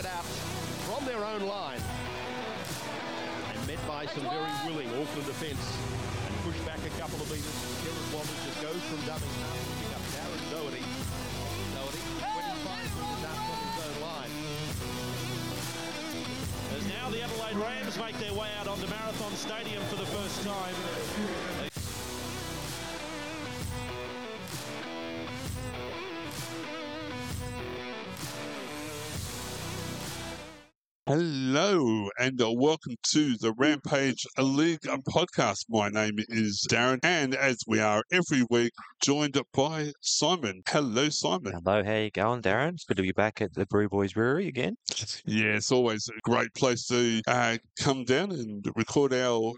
out from their own line. And met by some very willing Auckland defence. And pushed back a couple of metres. Kieran Wobbers just goes from dubbing half to pick up Darren Doherty. Doherty, 25 metres out from his own line. As now the Adelaide Rams make their way out onto Marathon Stadium for the first time. Hello and welcome to the Rampage League podcast. My name is Darren, and as we are every week, joined by Simon. Hello, Simon. Hello, how you going, Darren? It's good to be back at the Brew Boys Brewery again. Yeah, it's always a great place to come down and record our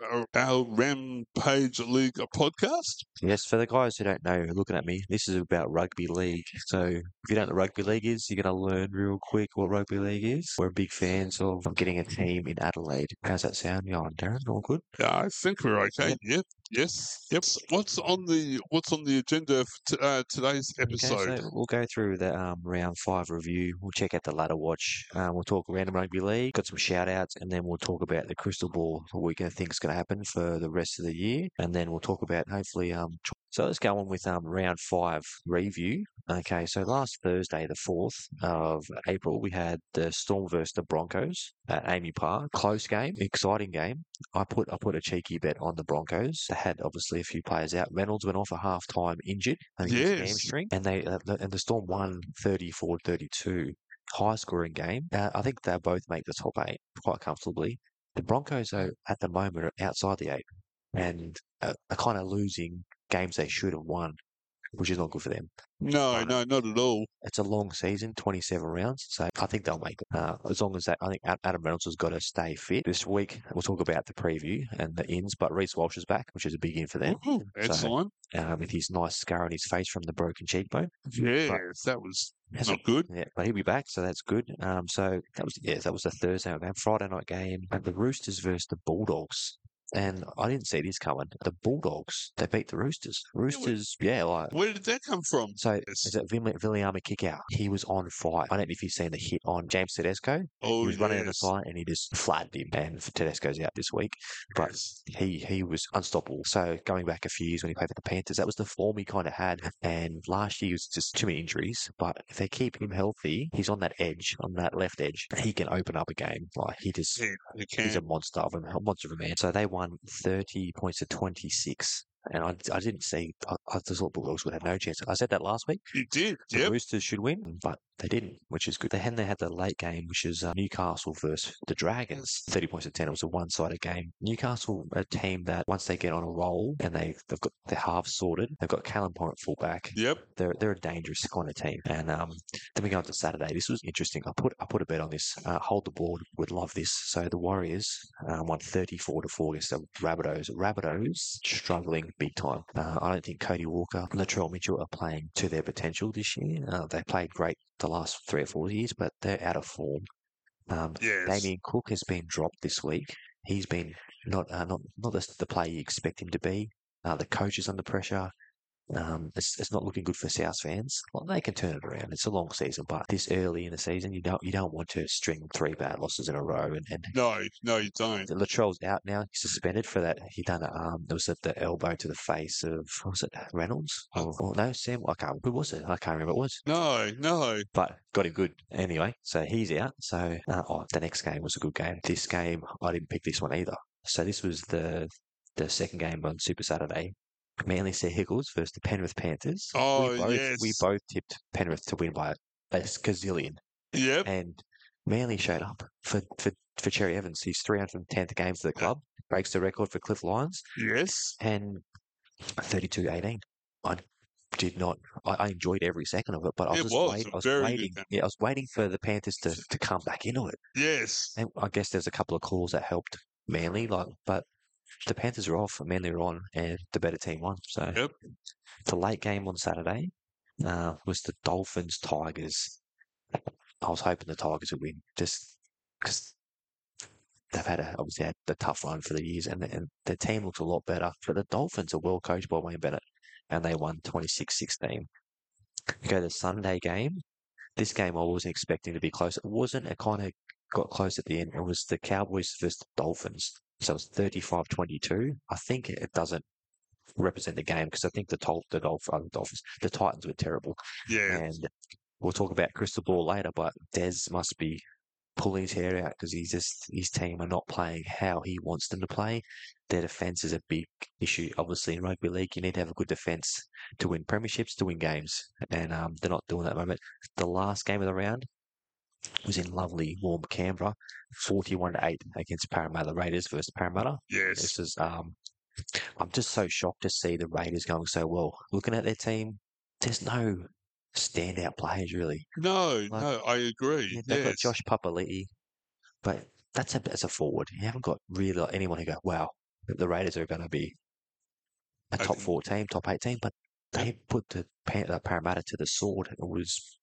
Rampage League podcast. Yes, for the guys who don't know, looking at me, this is about rugby league. So if you don't know what rugby league is, you're going to learn real quick what rugby league is. We're big fans of getting a team in Adelaide. How's that sound going, Darren? All good? I think we're okay. Yep. Yes. Yep. What's on the agenda for today's episode? Okay, so we'll go through the round 5 review. We'll check out the ladder watch. We'll talk random rugby league. Got some shout outs, and then we'll talk about the crystal ball, what we think is going to happen for the rest of the year, and then we'll talk about hopefully So let's go on with round 5 review. Okay, so last Thursday, the 4th of April, we had the Storm versus the Broncos at Amy Park. Close game, exciting game. I put a cheeky bet on the Broncos. They had obviously a few players out. Reynolds went off at half time injured. I think his hamstring, and the Storm won 34-32. High scoring game. I think they both make the top 8 quite comfortably. The Broncos, though, at the moment are outside the 8 and are kind of losing games they should have won, which is not good for them. No, not at all. It's a long season, 27 rounds, so I think they'll make it. As long as that, I think Adam Reynolds has got to stay fit. This week, we'll talk about the preview and the ins, but Reece Walsh is back, which is a big in for them. Excellent. With his nice scar on his face from the broken cheekbone. Yeah, that was not good. Yeah, but he'll be back, so that's good. So that was the Thursday night game. Friday night game, and the Roosters versus the Bulldogs. And I didn't see this coming. The Bulldogs, they beat the Roosters. Where did that come from? So is it Viliama kick out? He was on fire. I don't know if you've seen the hit on James Tedesco. Oh, he was running on the side and he just flattened him. And Tedesco's out this week, but he was unstoppable. So going back a few years when he played for the Panthers, that was the form he kind of had. And last year was just too many injuries. But if they keep him healthy, he's on that edge, on that left edge. He can open up a game. Like he's a monster of a man. So they won 30 points to 26. And I didn't see. I just thought Bulldogs would have no chance. I said that last week. You did. The Roosters should win, but they didn't, which is good. They had the late game, which is Newcastle versus the Dragons. 30 points to 10. It was a one-sided game. Newcastle, a team that once they get on a roll and they've got their halves sorted, they've got Callum Point at fullback. Yep. They're a dangerous kind of team. And then we go on to Saturday. This was interesting. I put a bet on this. Hold the board would love this. So the Warriors won 34-4 against the Rabbitohs. Rabbitohs struggling big time. I don't think Cody Walker, Latrell Mitchell are playing to their potential this year. They played great the last 3 or 4 years, but they're out of form. Damien Cook has been dropped this week. He's been not the player you expect him to be. The coach is under pressure. It's not looking good for South fans. Well, they can turn it around. It's a long season, but this early in the season, you don't want to string 3 bad losses in a row. And no, you don't. Latrell's out now. He's suspended for that. He done it was at the elbow to the face of, was it Reynolds? Or no, Sam. Who was it? I can't remember what it was. No. But got him good anyway. So he's out. So the next game was a good game. This game, I didn't pick this one either. So this was the second game on Super Saturday. Manly Sea Eagles versus the Penrith Panthers. We both tipped Penrith to win by a gazillion. Yep. And Manly showed up for Cherry Evans. He's 310th game for the club. Breaks the record for Cliff Lyons. Yes. And 32-18. I enjoyed every second of it, but I was waiting. Yeah, I was waiting for the Panthers to come back into it. Yes. And I guess there's a couple of calls that helped Manly, but the Panthers are off, Manly are on, and the better team won. So the late game on Saturday was the Dolphins-Tigers. I was hoping the Tigers would win, just because they've obviously had the tough run for the years, and their team looks a lot better. But the Dolphins are well coached by Wayne Bennett, and they won 26-16. Go to the Sunday game. this game I wasn't expecting to be close. It wasn't. It kind of got close at the end. It was the Cowboys versus the Dolphins. So it was 35-22. I think it doesn't represent the game because I think the Dolphins, the Titans were terrible. Yeah, And we'll talk about crystal ball later, but Dez must be pulling his hair out because his team are not playing how he wants them to play. Their defense is a big issue. Obviously, in rugby league, you need to have a good defense to win premierships, to win games, and they're not doing that at the moment. The last game of the round was in lovely, warm Canberra, 41-8 against Parramatta Raiders versus Parramatta. yes. This is I'm just so shocked to see the Raiders going so well. Looking at their team, there's no standout players really. No, Like, no, I agree. They've got Yes. Josh Papali'i, but that's a forward. You haven't got really anyone who go, wow, the Raiders are going to be a top 4 team, top 8 team, but they put the Parramatta to the sword. It was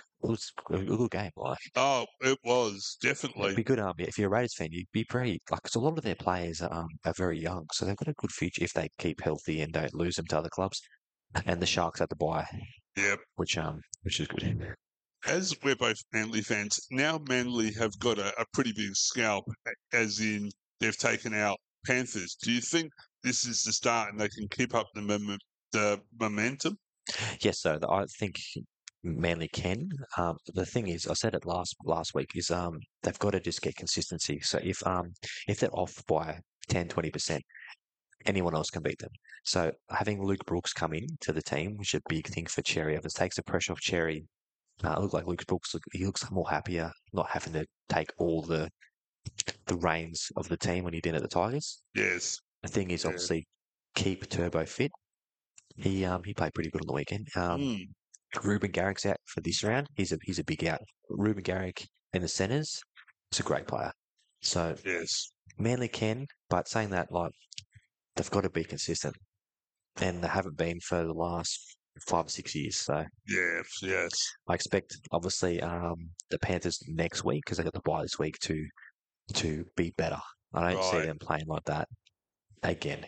a good game. Like, Oh, it was it'd definitely. be good. If you're a Raiders fan, you'd be pretty like. Because a lot of their players are very young, so they've got a good future if they keep healthy and don't lose them to other clubs. And the Sharks had to buy, Yep. which is good. As we're both Manly fans, now Manly have got a pretty big scalp, as in they've taken out Panthers. Do you think this is the start and they can keep up the momentum? Yes, so I think Manly can. The thing is, I said it last week, is they've got to just get consistency. So if they're off by 10-20%, anyone else can beat them. So having Luke Brooks come in to the team, which is a big thing for Cherry, if it takes the pressure off Cherry, it looks like Luke Brooks. He looks more happier, not having to take all the reins of the team when he did at the Tigers. Yes. The thing is, Yeah. obviously, keep Turbo fit. He played pretty good on the weekend. Ruben Garrick's out for this round. He's a big out. Ruben Garrick in the centres is a great player. So Yes. Manly can, but saying that, like, they've got to be consistent, and they haven't been for the last 5 or 6 years. So Yes. Yes. I expect, obviously, the Panthers next week, because they got the bye this week, to be better. I don't see Right. them playing like that again.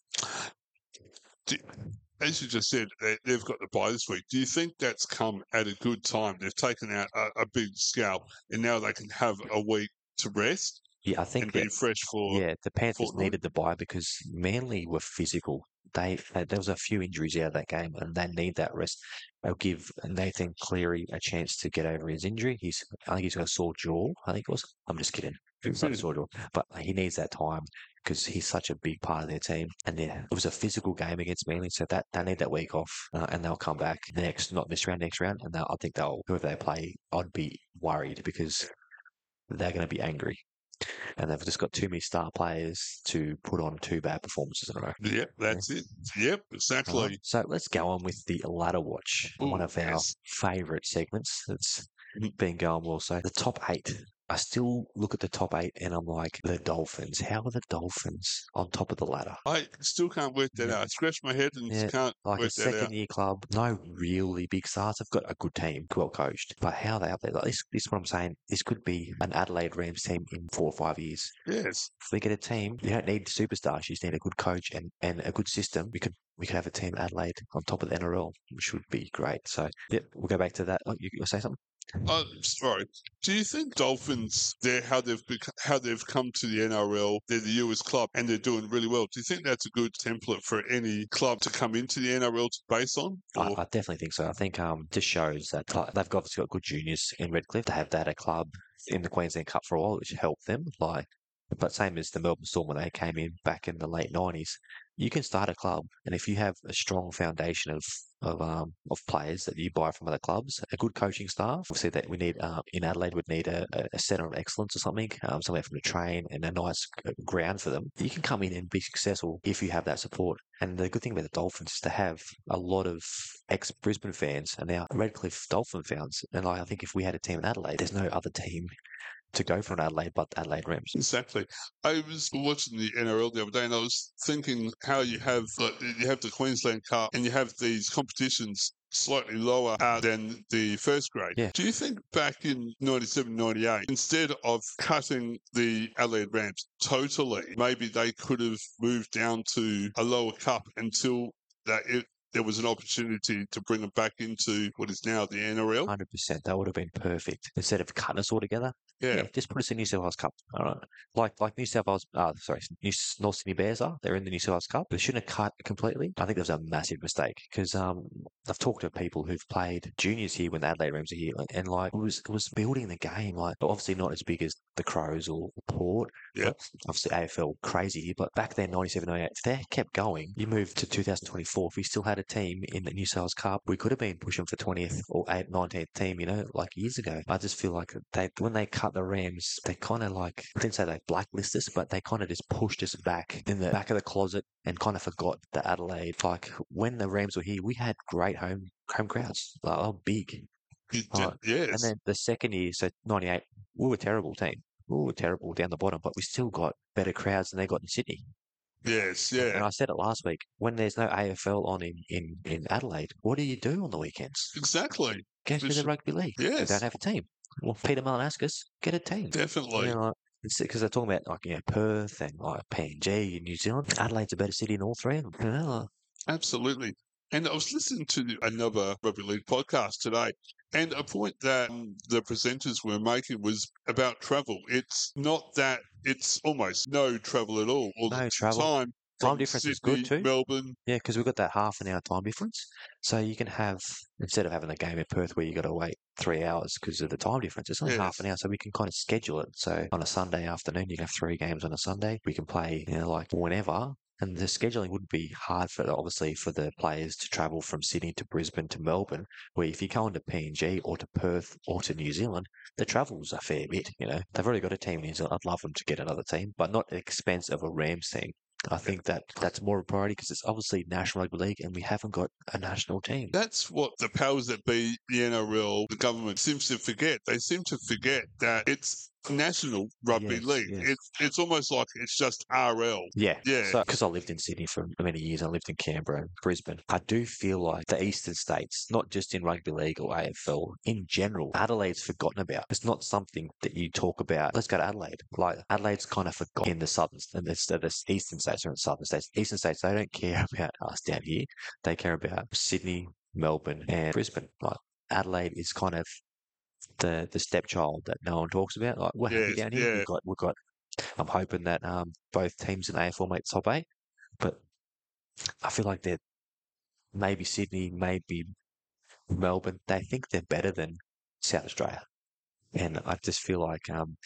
As you just said, they've got the bye this week. Do you think that's come at a good time? They've taken out a big scalp, and now they can have a week to rest Yeah, I think and be fresh for. yeah, the Panthers fortnight? needed the bye because Manly were physical. There was a few injuries out of that game, and they need that rest. They'll give Nathan Cleary a chance to get over his injury. I think he's got a sore jaw. I think it was. I'm just kidding. It's not a sore jaw, but he needs that time because he's such a big part of their team. And yeah, it was a physical game against Manly, so that they need that week off, and they'll come back not this round, next round, and I think whoever they play, I'd be worried because they're going to be angry. And they've just got too many star players to put on 2 bad performances in a row. Yep, that's it. Yep, exactly. Right, so let's go on with the ladder watch, one Ooh, of our yes. favourite segments that's Mhm. been going well. So the top 8. I still look at the top 8 and I'm like, the Dolphins. How are the Dolphins on top of the ladder? I still can't work that Yeah. out. I scratch my head and Yeah, can't like a work that out. second-year club, no really big stars. They've got a good team, well coached. But how are they up there? Like this is what I'm saying. This could be an Adelaide Rams team in 4 or 5 years. Yes. If we get a team, you don't need superstars. You just need a good coach and a good system. We could have a team at Adelaide on top of the NRL, which would be great. So, yep, we'll go back to that. Oh, you'll say something? Sorry. Do you think Dolphins, how they've come to the NRL, they're the US club and they're doing really well? Do you think that's a good template for any club to come into the NRL to base on? I definitely think so. I think just shows that they've obviously got good juniors in Redcliffe. They have that a club in the Queensland Cup for a while, which helped them. But same as the Melbourne Storm when they came in back in the late 90s, you can start a club, and if you have a strong foundation of players that you buy from other clubs, a good coaching staff. Obviously, that we need in Adelaide would need a centre of excellence or something, somewhere from the train and a nice ground for them. You can come in and be successful if you have that support. And the good thing about the Dolphins is to have a lot of ex-Brisbane fans and now Redcliffe Dolphin fans. And I think if we had a team in Adelaide, there's no other team to go for an Adelaide but Adelaide Rams. Exactly. I was watching the NRL the other day and I was thinking how you have the Queensland Cup and you have these competitions slightly lower than the first grade. Yeah. Do you think back in 97, 98, instead of cutting the Adelaide Rams totally, maybe they could have moved down to a lower cup until there was an opportunity to bring them back into what is now the NRL. 100%. That would have been perfect. Instead of cutting us all together, Yeah. just put us in New South Wales Cup. All right. Like New South Wales, North Sydney Bears are. They're in the New South Wales Cup. They shouldn't have cut completely. I think that was a massive mistake because I've talked to people who've played juniors here when the Adelaide Rams are here, and like it was building the game. Like obviously not as big as the Crows or Port. Yeah. But obviously AFL crazy here, but back then 97, 98, if they kept going, you moved to 2024. If we still had a team in the New South Wales Cup, we could have been pushing for 20th or 19th team, like years ago. I just feel like when they cut the Rams, they kind of like, I didn't say they blacklisted us, but they kind of just pushed us back in the back of the closet and kind of forgot the Adelaide. Like when the Rams were here, we had great home crowds. Like, they were big. Yes. And then the second year, so 98, we were a terrible team. We were terrible down the bottom, but we still got better crowds than they got in Sydney. Yes, And yeah. I said it last week, when there's no AFL on in Adelaide, what do you do on the weekends? Exactly. Go to the rugby league. Yes. They don't have a team. Well, Peter Malinascus, get a team. Definitely. It's because they're talking about Perth and like PNG in New Zealand. Adelaide's a better city than all three of them. Absolutely. And I was listening to another rugby league podcast today, and a point that the presenters were making was about travel. It's not that it's almost no travel at all. Or No the travel. Time difference is Sydney, good too. Melbourne. Yeah, because we've got that half an hour time difference. So you can have, instead of having a game in Perth where you got to wait 3 hours because of the time difference, it's only half an hour. So we can kind of schedule it. So on a Sunday afternoon, you can have 3 games on a Sunday. We can play, like whenever. And the scheduling wouldn't be hard obviously for the players to travel from Sydney to Brisbane to Melbourne, where if you go into PNG or to Perth or to New Zealand, the travel's a fair bit, They've already got a team in New Zealand. I'd love them to get another team, but not at the expense of a Rams team. I think that's more of a priority because it's obviously National Rugby League and we haven't got a national team. That's what the powers that be, the NRL, the government seems to forget. They seem to forget that it's National Rugby League. Yes. It's almost like it's just RL. Yeah. Yeah. So, because I lived in Sydney for many years, I lived in Canberra, Brisbane. I do feel like the eastern states, not just in rugby league or AFL, in general, Adelaide's forgotten about. It's not something that you talk about. Let's go to Adelaide. Like Adelaide's kind of forgotten in the southern, and the eastern states or in southern states. Eastern states, they don't care about us down here. They care about Sydney, Melbourne, and Brisbane. Like Adelaide is kind of the stepchild that no one talks about. Like we're happy down here. Yeah. We've got. I'm hoping that both teams in AFL make top 8, but I feel like they're maybe Sydney, maybe Melbourne. They think they're better than South Australia, and I just feel like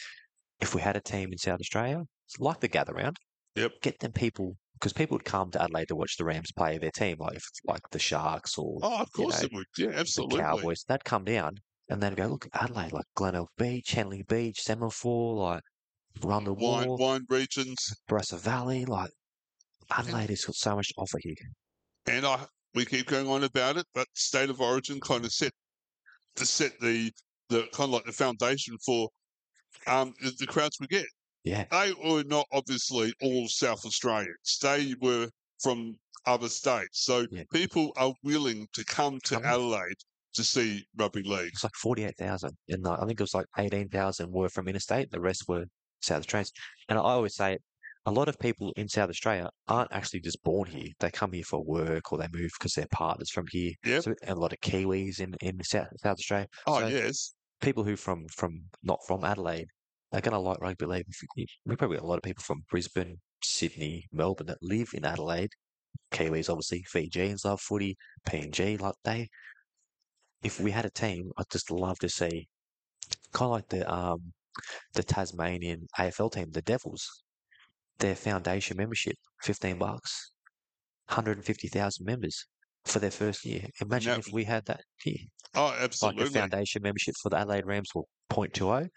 if we had a team in South Australia, like the Gather Round, get them people. Because people would come to Adelaide to watch the Rams play their team, like if it's like the Sharks or of course it would. Yeah, absolutely. The Cowboys. They'd come down and they'd go, look, Adelaide, like Glenelg Beach, Henley Beach, Semaphore, like Rundle Moor, wine regions, Barossa Valley, like Adelaide has got so much to offer here. And we keep going on about it, but State of Origin kind of set the kind of like the foundation for the crowds we get. Yeah. They were not obviously all South Australians. They were from other states. So people are willing to come to Adelaide to see rugby league. It's like 48,000. And I think it was like 18,000 were from interstate. The rest were South Australians. And I always say a lot of people in South Australia aren't actually just born here. They come here for work or they move because their partner's from here. Yep. So, and a lot of Kiwis in South Australia. Oh, so yes. People who from not from Adelaide are going to like rugby league. We probably got a lot of people from Brisbane, Sydney, Melbourne that live in Adelaide. Kiwis, obviously, Fijians love footy, PNG, like if we had a team, I'd just love to see kind of like the Tasmanian AFL team, the Devils, their foundation membership, $15, 150,000 members for their first year. Imagine if we had that here. Oh, absolutely. Like a foundation membership for the Adelaide Rams or 0.20.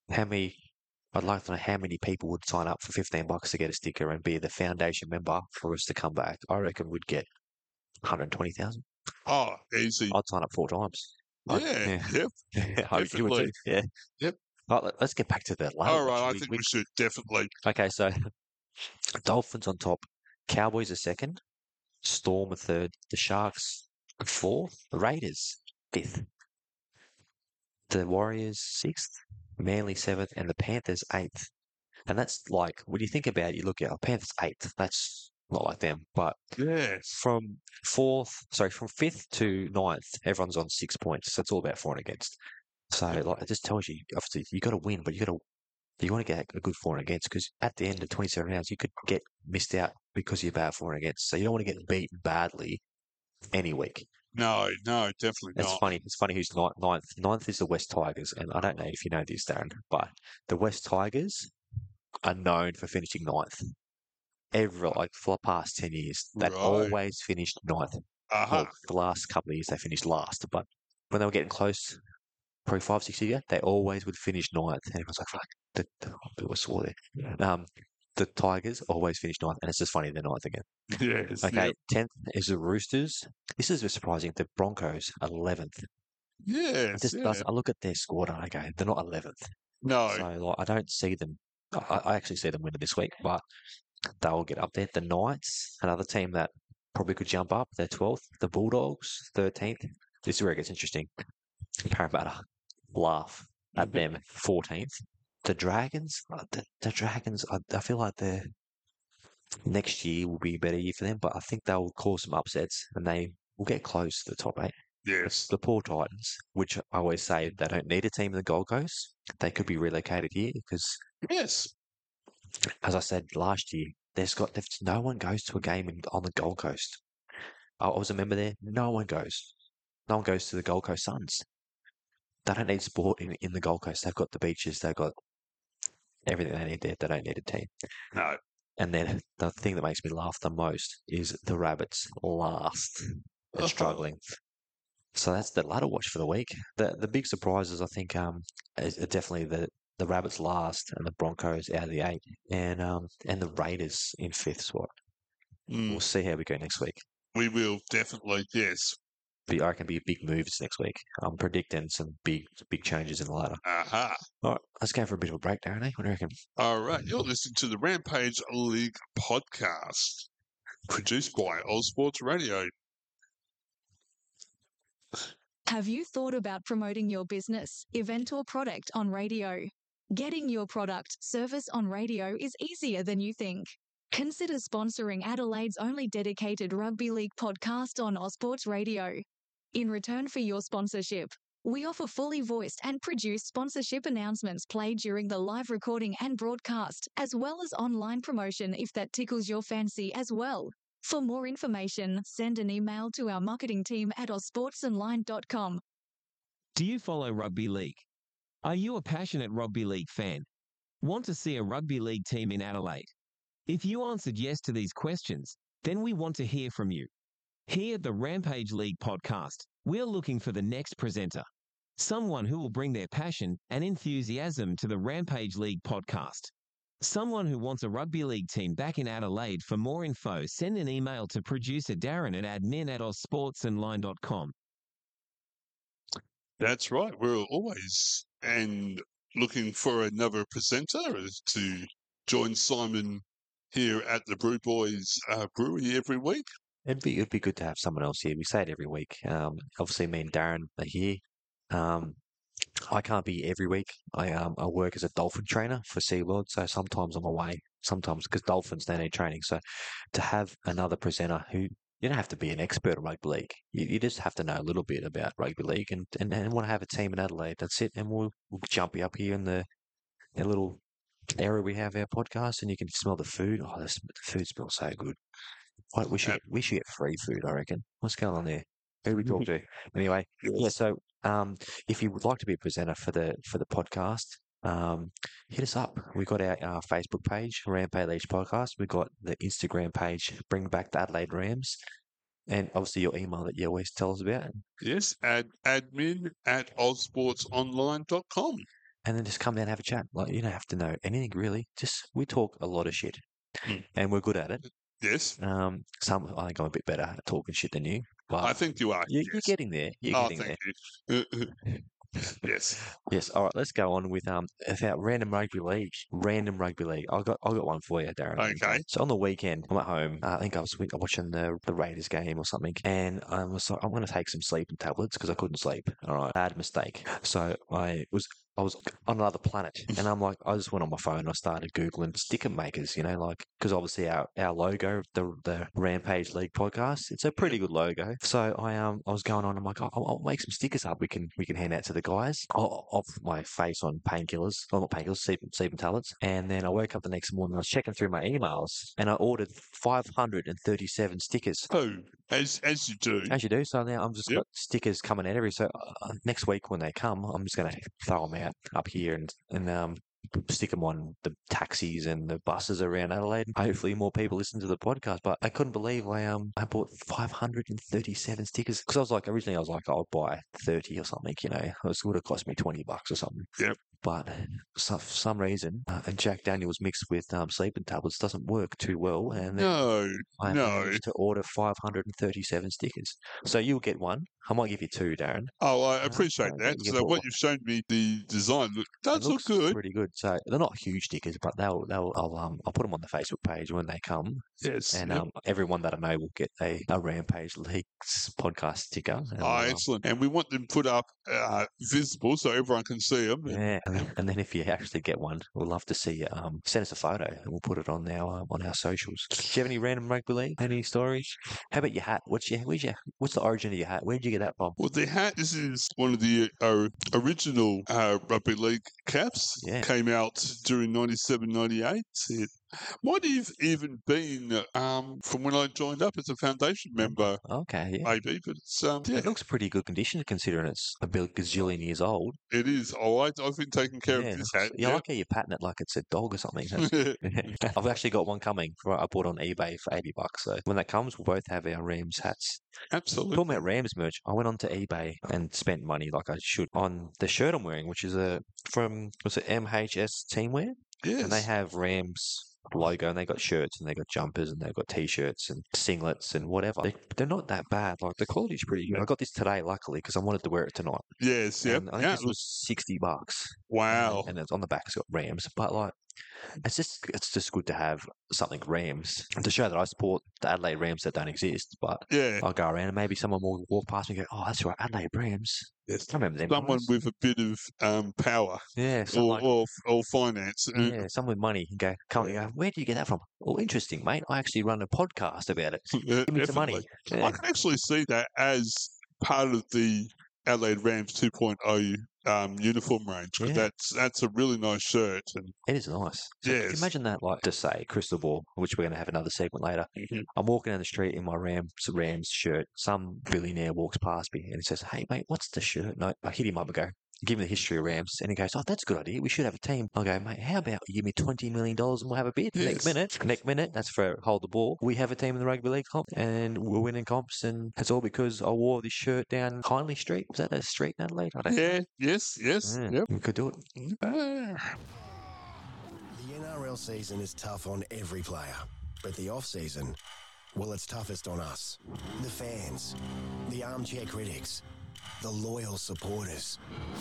I'd like to know how many people would sign up for $15 to get a sticker and be the foundation member for us to come back. I reckon we'd get 120,000. Oh, easy. I'd sign up 4 times. Yep. I hope you would too. Yeah. Yep. Right, let's get back to that later. All right, I think we should definitely. Okay, so Dolphins on top, Cowboys are second, Storm are third, the Sharks are fourth, the Raiders 5th, the Warriors 6th, Manly 7th, and the Panthers 8th. And that's like, when you think about it, you look at Panthers 8th. That's not like them. But Yes. from from 5th to 9th, everyone's on 6 points. So it's all about for and against. So like, it just tells you, obviously, you got to win, but you want to get a good for and against, because at the end of 27 rounds, you could get missed out because you're bad for and against. So you don't want to get beaten badly any week. No, definitely It's not. funny. It's funny who's ninth. Ninth is the West Tigers, and I don't know if you know this, Darren, but the West Tigers are known for finishing ninth. For the past 10 years, they've Right. always finished ninth. Aha. Well, the last couple of years they finished last, but when they were getting close, probably 5, 6 years ago, they always would finish ninth. And everyone's like, fuck, I swore there. The Tigers always finish ninth, and it's just funny they're ninth again. Yes. Okay, Yep. 10th is the Roosters. This is a bit surprising. The Broncos, 11th. Yes. Yeah. I look at their squad and I go, they're not 11th. No. So like, I don't see them. I actually see them winning this week, but they'll get up there. The Knights, another team that probably could jump up. They're 12th. The Bulldogs, 13th. This is where it gets interesting. Parramatta, laugh at them, 14th. The Dragons, the Dragons, I feel like next year will be a better year for them, but I think they'll cause some upsets and they will get close to the top 8. Yes. The poor Titans, which I always say they don't need a team in the Gold Coast. They could be relocated here because, Yes. as I said last year, no one goes to a game on the Gold Coast. I was a member there. No one goes. No one goes to the Gold Coast Suns. They don't need sport in the Gold Coast. They've got the beaches. They've got everything they need there. They don't need a team. No. And then the thing that makes me laugh the most is the Rabbits last and struggling. So that's the ladder watch for the week. The big surprises, I think, is definitely the Rabbits last and the Broncos out of the 8, and the Raiders in 5th spot. We'll see how we go next week. We will definitely. Yes. I reckon be big moves next week. I'm predicting some big changes in the ladder. Aha. All right, let's go for a bit of a break, Darren. What do you reckon? All right. You're listening to the Rampage League podcast, produced by Oz Sports Radio. Have you thought about promoting your business, event, or product on radio? Getting your product, service on radio is easier than you think. Consider sponsoring Adelaide's only dedicated rugby league podcast on Ausports Radio. In return for your sponsorship, we offer fully voiced and produced sponsorship announcements played during the live recording and broadcast, as well as online promotion if that tickles your fancy as well. For more information, send an email to our marketing team at ausportsonline.com. Do you follow rugby league? Are you a passionate rugby league fan? Want to see a rugby league team in Adelaide? If you answered yes to these questions, then we want to hear from you. Here at the Rampage League podcast, we're looking for the next presenter. Someone who will bring their passion and enthusiasm to the Rampage League podcast. Someone who wants a rugby league team back in Adelaide. For more info, send an email to producer Darren at admin@ausportsonline.com. That's right. We're always looking for another presenter to join Simon here at the Brew Boys Brewery every week. It'd be good to have someone else here. We say it every week. Obviously, me and Darren are here. I can't be every week. I work as a dolphin trainer for SeaWorld, so sometimes I'm away. Sometimes because dolphins, they need training. So to have another presenter who, you don't have to be an expert on rugby league. You just have to know a little bit about rugby league and want to have a team in Adelaide. That's it. And we'll jump you up here in the little area we have our podcast, and you can smell the food. Oh, the food smells so good. We should get free food, I reckon. What's going on there? Who do we talk to? Anyway, yeah. So if you would like to be a presenter for the podcast, hit us up. We've got our Facebook page, Rampage League Podcast. We've got the Instagram page, Bring Back the Adelaide Rams, and obviously your email that you always tell us about. Yes, admin@ausportsonline.com. And then just come down and have a chat. Like, you don't have to know anything really. Just we talk a lot of shit, and we're good at it. Yes. I think I'm a bit better at talking shit than you. But I think you are. You're getting there. Thank you. Yes. Yes. All right. Let's go on with about random rugby league. Random rugby league. I got one for you, Darren. Okay. So on the weekend, I'm at home. I think I was watching the Raiders game or something, and I'm going to take some sleeping tablets because I couldn't sleep. All right. Bad mistake. So I was I was on another planet, and I'm like, I just went on my phone and I started Googling sticker makers, like, because obviously our logo, the Rampage League podcast, it's a pretty good logo. So I was going on, I'm like, I'll make some stickers up we can hand out to the guys of my face on painkillers, not painkillers, sebum tablets. And then I woke up the next morning, I was checking through my emails, and I ordered 537 stickers. Oh, as you do. As you do. So now I'm just Yep. got stickers coming out every. So next week when they come, I'm just going to throw them out up here and stick them on the taxis and the buses around Adelaide. Hopefully more people listen to the podcast. But I couldn't believe I bought 537 stickers because originally I was like, I'll buy 30 or something. It would have cost me $20 or something. Yep. But for some reason, Jack Daniels mixed with sleeping tablets doesn't work too well, and I managed to order 537 stickers. So you'll get one. I might give you two, Darren. Oh, I appreciate that. you So bought what you've shown me, the design does It look looks good. pretty good. So they're not huge stickers, but I'll put them on the Facebook page when they come. Yes. And yep. everyone that I know will get a Rampage Leagues podcast sticker. And Excellent. And we want them put up visible so everyone can see them. yeah, and then if you actually get one, we'd love to see you. Send us a photo, and we'll put it on our socials. Do you have any random rugby league? Any stories? How about your hat? What's the origin of your hat? Where did you get that from? Well, the hat, this is one of the original rugby league caps. Yeah. Came out during 97, 98. It might have even been from when I joined up as a foundation member. Okay, yeah. Maybe, but it's It looks pretty good condition considering it's a gazillion years old. It is. Oh, I've been taking care of this hat. Yeah, I like how you pattern it like it's a dog or something. I've actually got one coming. I bought on eBay for $80. So when that comes, we'll both have our Rams hats. Absolutely. Talking about Rams merch, I went onto eBay and spent money like I should on the shirt I'm wearing, which is from MHS Teamwear. Yes. And they have Rams logo, and they got shirts, and they got jumpers, and they've got t-shirts and singlets and whatever. They're not that bad. Like the quality's pretty good. I got this today, luckily, because I wanted to wear it tonight. Yes. Yep. And I think this was $60. Wow. And it's on the back. It's got Rams, but like. It's just good to have something Rams to show that I support the Adelaide Rams that don't exist. But yeah, I'll go around and maybe someone will walk past me and go, "Oh, that's right, Adelaide Rams." Yes. I remember them. Someone guys. with a bit of power, Yeah, or finance. Yeah, someone with money can go. Come and go. Where do you get that from? Well, interesting, mate. I actually run a podcast about it. Give me some money. Yeah. I can actually see that as part of the Adelaide Rams 2.0 uniform range, because that's a really nice shirt. And it is nice. So yes. Can you imagine that, like, to say, crystal ball, which we're going to have another segment later. Mm-hmm. I'm walking down the street in my Rams shirt. Some billionaire walks past me and he says, "Hey, mate, what's the shirt?" No, I hit him up and go, give him the history of Rams, and he goes, "Oh, that's a good idea. We should have a team." I go, "Mate, how about you give me $20 million and we'll have a bid?" Yes. Next minute, that's for hold the ball. We have a team in the rugby league comp, and we're winning comps, and it's all because I wore this shirt down Hindley Street. Was that a street in Adelaide? I don't know. Yes. Yep. We could do it. The NRL season is tough on every player, but the off-season, well, it's toughest on us. The fans, the armchair critics, the loyal supporters.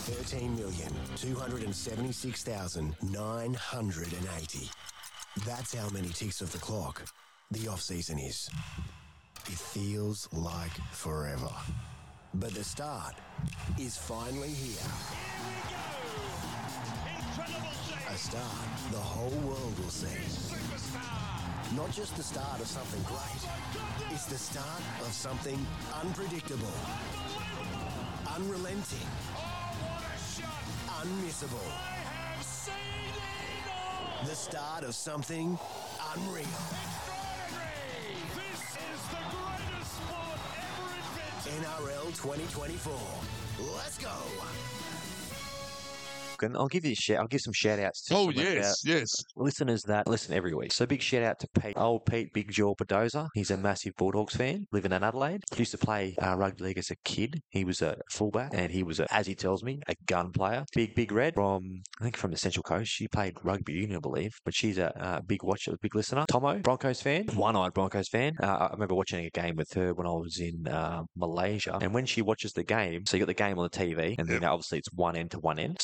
13,276,980. That's how many ticks of the clock the off-season is. It feels like forever. But the start is finally here. A start the whole world will see. Not just the start of something great, it's the start of something unpredictable, unrelenting, unmissable. The start of something unreal. This is the greatest sport ever invented. NRL 2024. Let's go. And I'll give some shout outs to Oh, yes. listeners that listen every week. So big shout out to Pete, old Pete Big Jaw Bedoza. He's a massive Bulldogs fan, living in Adelaide. Used to play rugby league as a kid. He was a fullback, and he was, as he tells me, a gun player. Big Red from the Central Coast. She played rugby union, I believe, but she's a big watcher, big listener. Tomo, Broncos fan, one-eyed Broncos fan. I remember watching a game with her when I was in Malaysia, and when she watches the game, so you got the game on the TV, and then obviously it's one end to one end. So when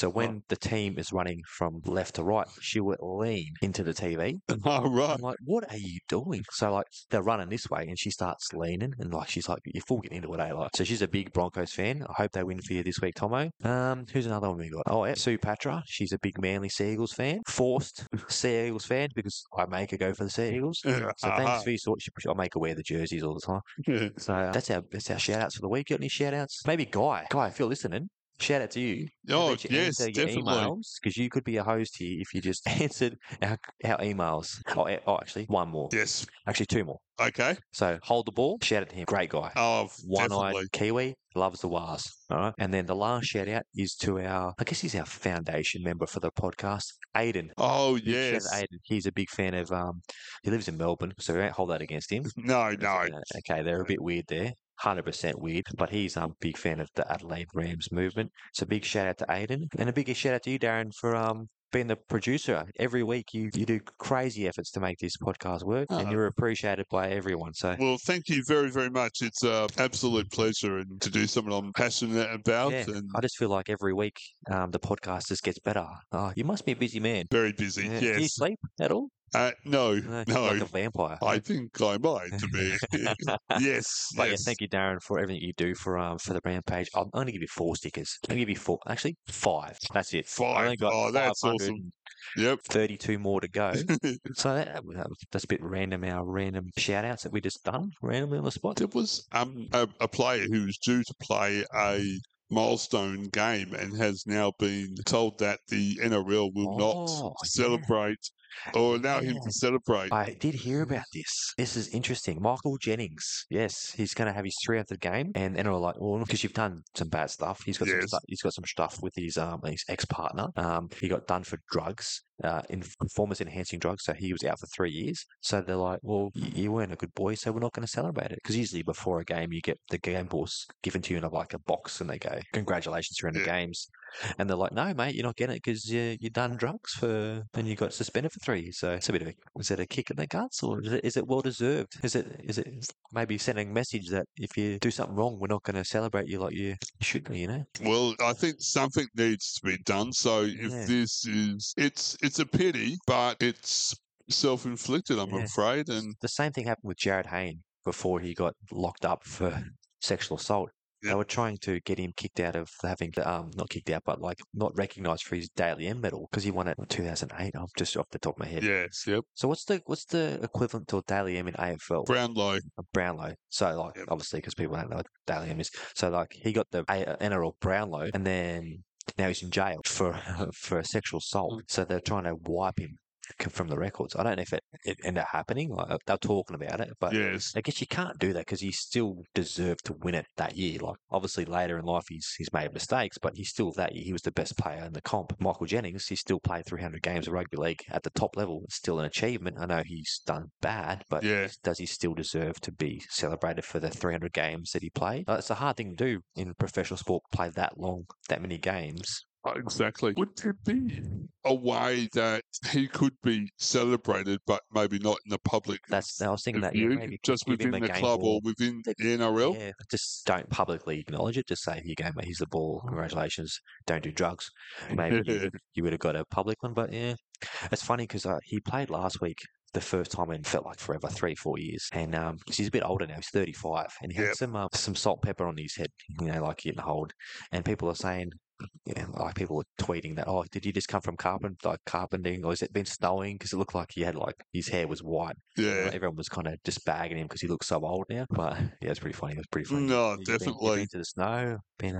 the team is running from left to right, she would lean into the TV. Oh, right. I'm like, what are you doing? So like they're running this way and she starts leaning and like she's like, you're full getting into it, eh? Like, so she's a big Broncos fan. I hope they win for you this week, Tomo. Who's another one we got? Oh, yeah, Sue Patra. She's a big Manly Sea Eagles fan. Forced Sea Eagles fan because I make her go for the Sea Eagles. So thanks for your support. I make her wear the jerseys all the time. So that's our shout outs for the week. Got any shout outs? Maybe Guy, if you're listening, shout out to you. Oh, Let you yes, answer your definitely. emails because you could be a host here if you just answered our emails. Oh, actually, one more. Yes. Actually, two more. Okay. So hold the ball. Shout out to him. Great guy. Oh, One-eyed definitely. Kiwi. Loves the Wars. All right. And then the last shout out is to I guess he's our foundation member for the podcast, Aiden. Oh, Big shout yes. out to Aiden. He's a big fan of, he lives in Melbourne, so we won't hold that against him. No. Okay, they're a bit weird there. 100% weird, but he's a big fan of the Adelaide Rams movement. So big shout out to Aiden, and a big shout out to you, Darren, for being the producer. Every week you do crazy efforts to make this podcast work, and you're appreciated by everyone. So Well, thank you very, very much. It's an absolute pleasure and to do something I'm passionate about. yeah, And I just feel like every week the podcast just gets better. You must be a busy man. very busy. Do you Yes. sleep at all? No. Like a vampire. I think I might to be. Yes. But yeah, Yes. thank you, Darren, for everything you do for the Rampage. I'm going to give you 4 stickers. I'm going to give you 4. Actually, 5. That's it. I 5. only got Oh, that's awesome. Yep. 32 more to go. So that's a bit random. Our random shout outs that we just done randomly on the spot. There was a player who was due to play a milestone game and has now been told that the NRL will not celebrate or allow him to celebrate. I did hear about this. This is interesting. Michael Jennings. Yes, he's going to have his 300th game, and NRL like, well, because you've done some bad stuff. He's got some stuff. He's got some stuff with his ex partner. He got done for drugs. In performance enhancing drugs, so he was out for 3 years. So they're like, well, you weren't a good boy, so we're not going to celebrate it. Because usually before a game, you get the game balls given to you in like a box, and they go, congratulations, you're in the games. And they're like, no, mate, you're not getting it because you done drugs and you got suspended for 3 years. So it's a bit of is it a kick in the guts, or is it well deserved? Is it maybe sending a message that if you do something wrong, we're not going to celebrate you like you should be, you know? Well, I think something needs to be done. So if this is, it's a pity, but it's self-inflicted, I'm afraid. And the same thing happened with Jared Hayne before he got locked up for sexual assault. They were trying to get him kicked out of having, not kicked out, but like not recognised for his Daily M medal because he won it in 2008. I'm just off the top of my head. Yes, yep. So what's the equivalent to a Daily M in AFL? Brownlow. A Brownlow. So like obviously because people don't know what Daily M is. So like he got the NRL Brownlow and then now he's in jail for sexual assault. So they're trying to wipe him from the records. I don't know if it ended up happening. Like, they're talking about it, but I guess you can't do that because he still deserved to win it that year. Like obviously later in life he's made mistakes, but he's still that year he was the best player in the comp. Michael Jennings, he still played 300 games of rugby league at the top level. It's still an achievement. I know he's done bad, but does he still deserve to be celebrated for the 300 games that he played? It's a hard thing to do in professional sport, play that long, that many games. Exactly. Would there be a way that he could be celebrated, but maybe not in the public? I was thinking that maybe just within the club or within the NRL. Yeah, just don't publicly acknowledge it. Just say, "Here you go, mate. Here's the ball. Congratulations. Don't do drugs." Maybe you would have got a public one, but yeah, it's funny because he played last week. The first time in felt like forever, 3-4 years, and because he's a bit older now, he's 35, and he had some salt pepper on his head, like getting hold, and people are saying. Yeah, like people were tweeting that. Oh, did you just come from carpenting, or has it been snowing? Because it looked like he had his hair was white. Yeah, everyone was kind of just bagging him because he looks so old now. But yeah, it's pretty funny. It was pretty funny. No, definitely. Been to the snow, been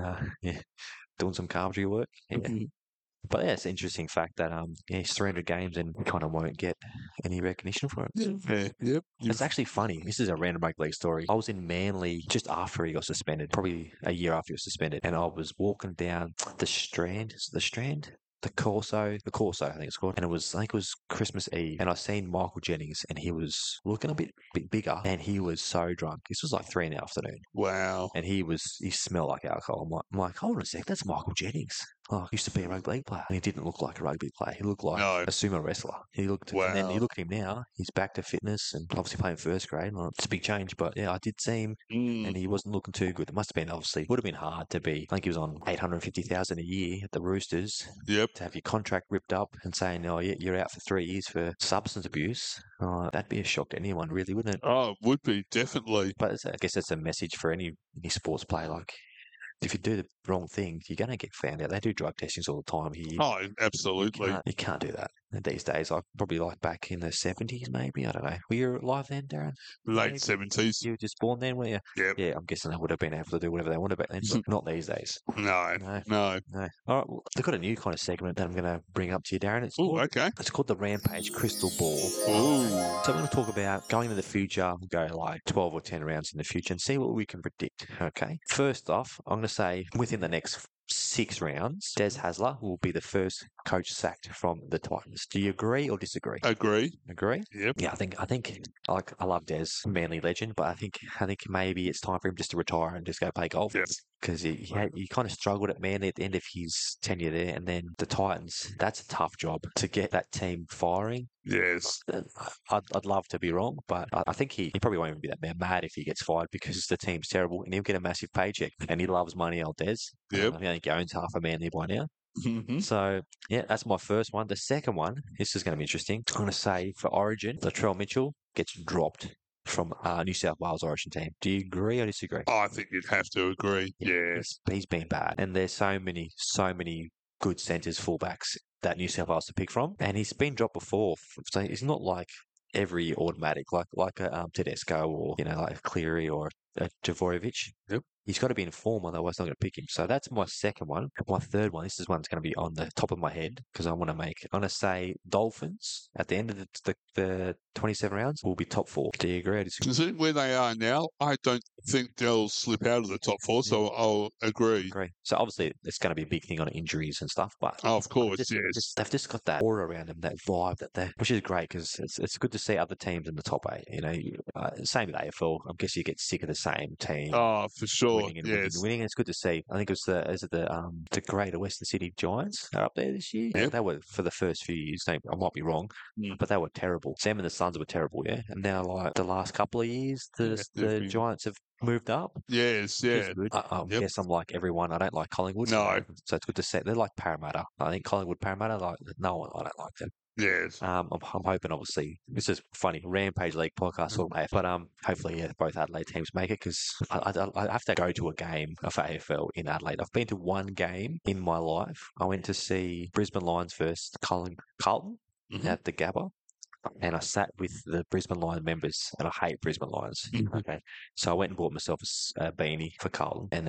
doing some carpentry work. Yeah. But yeah, it's an interesting fact that he's 300 games and kind of won't get any recognition for it. Yep. It's actually funny. This is a random rugby league story. I was in Manly just after he got suspended, probably a year after he was suspended, and I was walking down the Strand. The Corso, I think it's called. And I think it was Christmas Eve. And I seen Michael Jennings and he was looking a bit bigger and he was so drunk. This was like 3 in the afternoon. Wow. And he smelled like alcohol. I'm like, hold on a sec, that's Michael Jennings. oh, he used to be a rugby league player. And he didn't look like a rugby player. He looked like No. a sumo wrestler. And then you look at him now, he's back to fitness and obviously playing first grade. Well, it's a big change, but yeah, I did see him and he wasn't looking too good. It must have been, obviously, would have been hard to be, I think he was on 850,000 a year at the Roosters. Yep. To have your contract ripped up and saying, oh, yeah, you're out for 3 years for substance abuse. That'd be a shock to anyone, really, wouldn't it? Oh, it would be, definitely. But I guess that's a message for any sports player. Like, if you do the wrong thing, you're going to get found out. They do drug testings all the time here. Oh, absolutely. You can't do that these days. Like probably like back in the 70s, maybe. I don't know. Were you alive then, Darren? Late 70s. You were just born then, were you? Yep. Yeah, I'm guessing they would have been able to do whatever they wanted back then, but not these days. No. All right, well, they've got a new kind of segment that I'm going to bring up to you, Darren. It's called the Rampage Crystal Ball. Ooh. So I'm going to talk about going into the future. We'll go like 12 or 10 rounds in the future and see what we can predict. Okay. First off, I'm going to say within the next 6 rounds, Des Hasler will be the first coach sacked from the Titans. Do you agree or disagree? Agree. Yep. Yeah, I think like I love Des, Manly legend, but I think maybe it's time for him just to retire and just go play golf. Yes. Because he kind of struggled at Manly at the end of his tenure there, and then the Titans. That's a tough job to get that team firing. Yes. I'd love to be wrong, but I think he probably won't even be that mad if he gets fired because the team's terrible and he'll get a massive paycheck. And he loves money, old Des. Yep. I think he owns half a Manly by now. Mm-hmm. So, yeah, that's my first one. The second one, this is going to be interesting. I'm going to say for Origin, Latrell Mitchell gets dropped from New South Wales Origin team. Do you agree or disagree? I think you'd have to agree. Yes. He's been bad. And there's so many good centres, fullbacks that New South Wales to pick from. And he's been dropped before. So it's not like every automatic, like a Tedesco or, like Cleary or Dvojevic. Yep. He's got to be in form, otherwise I'm going to pick him. So that's my second one. My third one, this is one's going to be on the top of my head because I'm going to say Dolphins at the end of the 27 rounds will be top 4. Do you agree or disagree? Considering where they are now, I don't think they'll slip out of the top 4, so I'll agree. So obviously it's going to be a big thing on injuries and stuff, but of course, yes. They've just got that aura around them, that vibe which is great because it's good to see other teams in the top 8. Same with AFL. I guess you get sick of the same team. Oh, for sure. Winning. It's good to see. I think it was the Greater Western Sydney Giants are up there this year. Yep. They were for the first few years. I might be wrong, but they were terrible. Sam and the Suns were terrible, yeah. And now, like the last couple of years, the Giants have moved up. Yes, yeah. I guess I'm like everyone. I don't like Collingwood. No. So it's good to see. They're like Parramatta. I think Collingwood, Parramatta, I don't like them. Yes. I'm hoping, obviously, this is funny, Rampage League podcast all day, but hopefully both Adelaide teams make it because I have to go to a game of AFL in Adelaide. I've been to one game in my life. I went to see Brisbane Lions versus Carlton at the Gabba. And I sat with the Brisbane Lions members, and I hate Brisbane Lions. Okay, so I went and bought myself a beanie for Carlton, and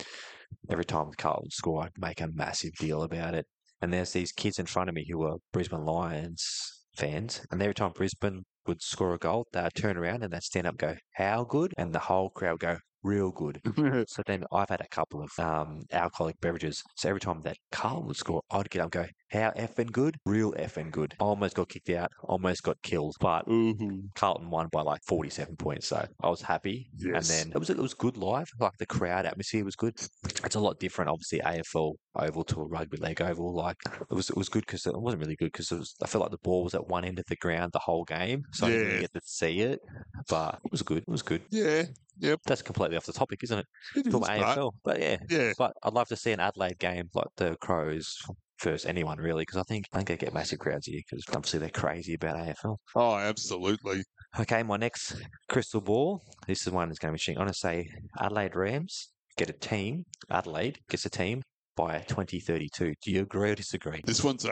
every time Carlton score, I'd make a massive deal about it. And there's these kids in front of me who are Brisbane Lions fans, and every time Brisbane would score a goal, they'd turn around and they'd stand up and go, "How good?" And the whole crowd go, "Real good." So then I've had a couple of alcoholic beverages. So every time that Carlton would score, I'd get up and go, "How effing good?" Real effing good. I almost got kicked out, almost got killed, but Carlton won by like 47 points. So I was happy. Yes. And then it was good live. Like the crowd atmosphere was good. It's a lot different, obviously, AFL oval to a rugby league oval. Like it was good because it wasn't really good because I felt like the ball was at one end of the ground the whole game, so I didn't really get to see it. But it was good. It was good. Yeah. Yep. That's completely off the topic, isn't it? It is, AFL, but yeah. But I'd love to see an Adelaide game like the Crows versus anyone really, because I think they get massive crowds here because obviously they're crazy about AFL. Oh, absolutely. Okay, my next crystal ball. This is one that's going to be interesting. I'm going to say Adelaide Rams get a team. Adelaide gets a team by 2032. Do you agree or disagree? This one's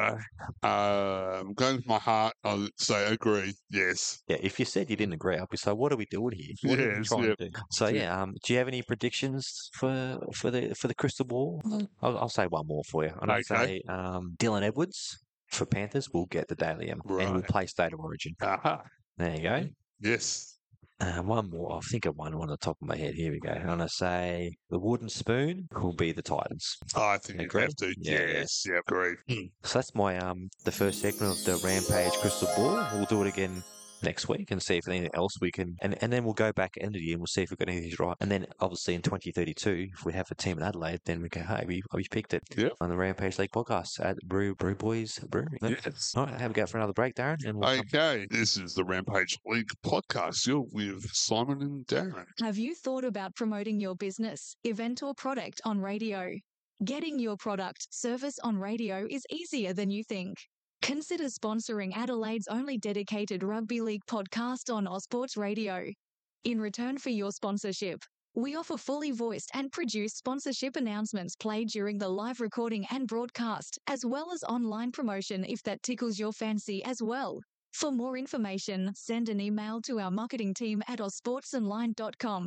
going with my heart. I'll say agree. Yes. Yeah. If you said you didn't agree, I'll be so. What are we doing here? What are we trying to do? So yeah. Do you have any predictions for the crystal ball? I'll say one more for you. I'm going to say Dylan Edwards for Panthers will get the Daily M and will play State of Origin. There you go. Yes. One more. I'll think of one on the top of my head. Here we go. I'm going to say the Wooden Spoon will be the Titans. I think you have to. Yes. Yep. Great. So that's my the first segment of the Rampage Crystal Ball. We'll do it again next week and see if anything else we can, and then we'll go back at the end of the year and we'll see if we've got anything right. And then obviously in 2032, if we have a team in Adelaide, then we go, hey, we picked it on the Rampage League podcast at Brew Boys Brewery. Yes. All right, have a go for another break, Darren. And we'll Okay, this is the Rampage League podcast. You're with Simon and Darren. Have you thought about promoting your business, event, or product on radio? Getting your product, service on radio is easier than you think. Consider sponsoring Adelaide's only dedicated rugby league podcast on Ausports Radio. In return for your sponsorship, we offer fully voiced and produced sponsorship announcements played during the live recording and broadcast, as well as online promotion if that tickles your fancy as well. For more information, send an email to our marketing team at ausportsonline.com.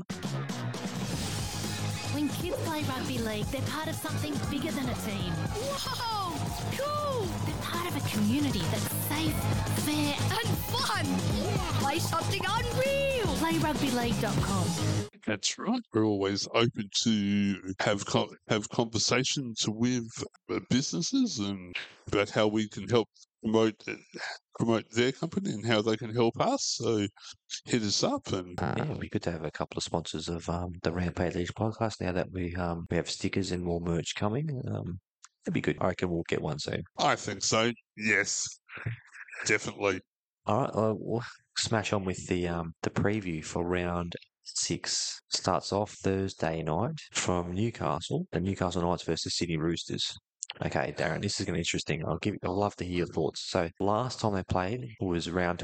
When kids play rugby league, they're part of something bigger than a team. Whoa! Cool! They're part of a community that's safe, fair, And fun! Play something unreal! playrugbyleague.com. That's right. We're always open to have conversations with businesses and about how we can help promote their company and how they can help us. So hit us up and it'd be good to have a couple of sponsors of the Rampage League podcast now that we have stickers and more merch coming. That'd be good. I reckon we'll get one soon. I think so. Yes, definitely. All right, we'll smash on with the preview for round 6. Starts off Thursday night from Newcastle. The Newcastle Knights versus Sydney Roosters. Okay, Darren, this is going to be interesting. I'd love to hear your thoughts. So last time they played was round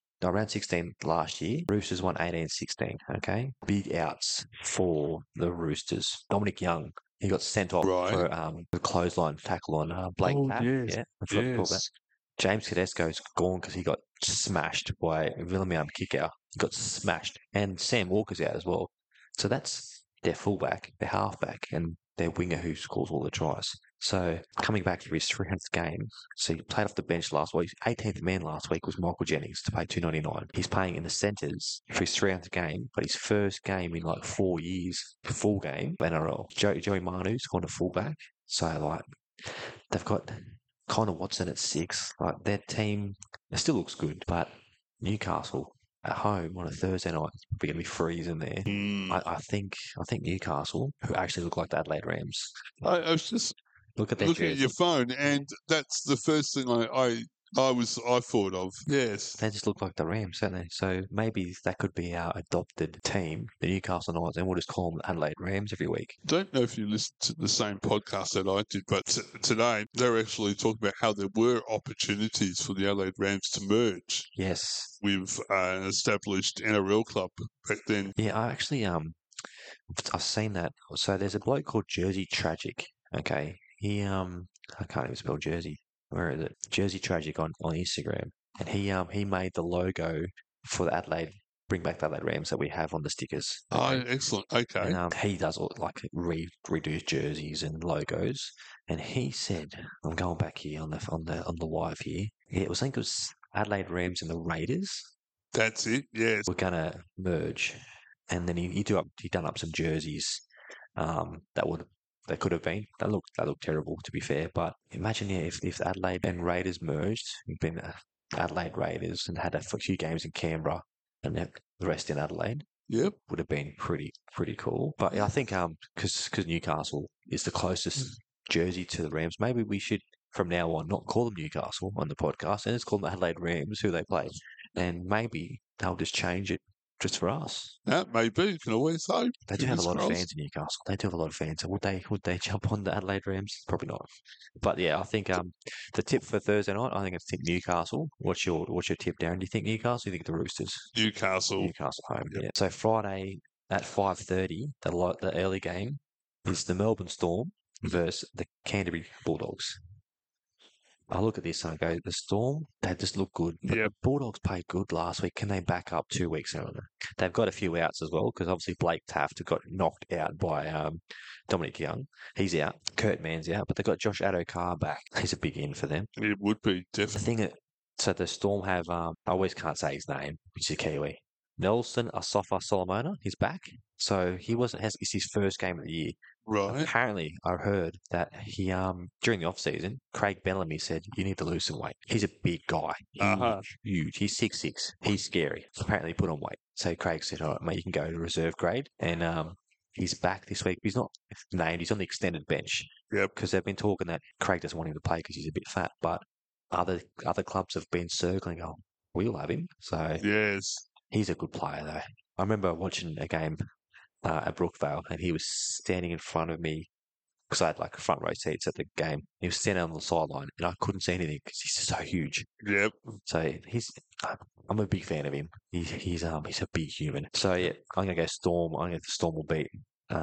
16 last year. Roosters won 18-16. Okay, big outs for the Roosters. Dominic Young, he got sent off for a clothesline tackle on Blake Tapp. Yes. Yeah, I forgot to call that. James Tedesco's gone because he got smashed by William kick-out. He got smashed. And Sam Walker's out as well. So that's their fullback, their halfback, and their winger who scores all the tries. So coming back for his 300th game, so he played off the bench last week. 18th man last week was Michael Jennings to pay $2.99. He's playing in the centres for his 300th game, but his first game in like 4 years, full game, NRL. Joey Manu's gone to fullback. So like they've got Connor Watson at 6. Like their team, it still looks good, but Newcastle at home on a Thursday night, we're going to be freezing there. I think Newcastle, who actually look like the Adelaide Rams. I was just Look at their looking at jersey. your phone, and that's the first thing I thought of. Yes. They just look like the Rams, don't they? So maybe that could be our adopted team, the Newcastle Knights, and we'll just call them the Adelaide Rams every week. Don't know if you listened to the same podcast that I did, but today they're actually talking about how there were opportunities for the Adelaide Rams to merge Yes. with an established NRL club back then. Yeah, I've seen that. So there's a bloke called Jersey Tragic. Okay, he I can't even spell Jersey. Where is it? Jersey Tragic on Instagram, and he made the logo for the Adelaide. Bring back the Adelaide Rams that we have on the stickers. Oh, excellent. Okay. And he does all like redo jerseys and logos. And he said, I'm going back here on the live here. Yeah, I think it was Adelaide Rams and the Raiders. That's it. Yes. We're gonna merge, and then he done up some jerseys that could have been. That looked terrible, to be fair. But imagine if Adelaide and Raiders merged, been Adelaide Raiders and had a few games in Canberra and the rest in Adelaide. Yep. Would have been pretty cool. But I think because Newcastle is the closest jersey to the Rams, maybe we should from now on not call them Newcastle on the podcast and just call them Adelaide Rams, who they play, and maybe they'll just change it just for us. That maybe. You can always hope. They do have a lot of Fingers fans in Newcastle. They do have a lot of fans. So would they jump on the Adelaide Rams? Probably not. But yeah, I think the tip for Thursday night, I think it's tip Newcastle. What's your tip, Darren? Do you think Newcastle? Or do you think the Roosters? Newcastle. Newcastle home. Yep. Yeah. So Friday at 5:30, the early game is the Melbourne Storm versus the Canterbury Bulldogs. I look at this and I go, the Storm, they just look good. But Yep. the Bulldogs played good last week. Can they back up 2 weeks in? They've got a few outs as well because obviously Blake Taft got knocked out by Dominic Young. He's out. Kurt Mann's out. But they've got Josh Adokar back. He's a big in for them. It would be, The definitely. so the Storm have, I always can't say his name, which is Kiwi. Nelson Asafa Solomona, he's back. So it's his first game of the year. Right. Apparently, I heard that he during the off season, Craig Bellamy said you need to lose some weight. He's a big guy, Uh-huh. huge. He's 6'6". He's scary. Apparently, he put on weight. So Craig said, "All right, mate, you can go to reserve grade." And he's back this week. He's not named. He's on the extended bench. Yep. Because they've been talking that Craig doesn't want him to play because he's a bit fat, but other clubs have been circling. Oh, we'll have him. So Yes. he's a good player, though. I remember watching a game at Brookvale, and he was standing in front of me because I had like front row seats at the game. He was standing on the sideline, and I couldn't see anything because he's so huge. Yep. So I'm a big fan of him. He's a big human. So yeah, I'm gonna go Storm. I think the Storm will beat